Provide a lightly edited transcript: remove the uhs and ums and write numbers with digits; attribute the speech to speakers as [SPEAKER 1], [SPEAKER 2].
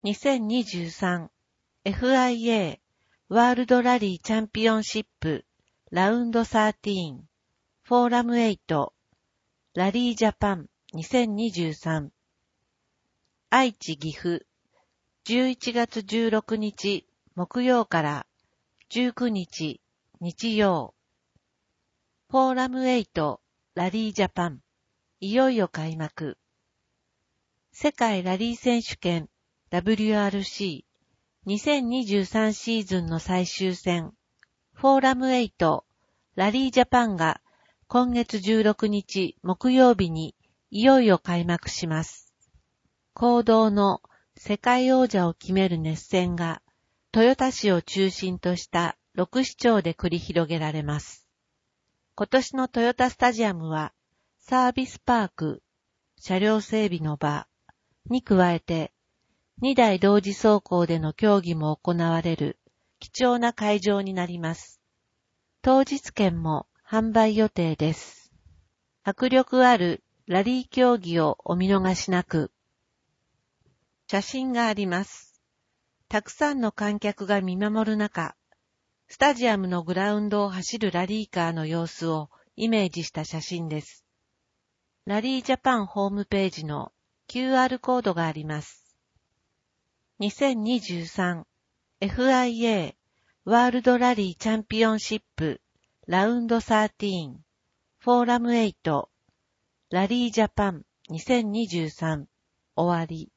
[SPEAKER 1] 2023 FIA ワールドラリーチャンピオンシップラウンド13フォーラム8ラリージャパン2023愛知岐阜11月16日木曜から19日日曜フォーラム8ラリージャパンいよいよ開幕世界ラリー選手権WRC 2023シーズンの最終戦フォーラム8ラリージャパンが今月16日木曜日にいよいよ開幕します。公道の世界王者を決める熱戦が豊田市を中心とした6市町で繰り広げられます。今年のトヨタスタジアムはサービスパーク、車両整備の場に加えて2台同時走行での競技も行われる貴重な会場になります。当日券も販売予定です。迫力あるラリー競技をお見逃しなく。写真があります。たくさんの観客が見守る中、スタジアムのグラウンドを走るラリーカーの様子をイメージした写真です。ラリージャパンホームページの QR コードがあります。2023 FIA ワールドラリーチャンピオンシップラウンド13フォーラム8ラリージャパン2023終わり。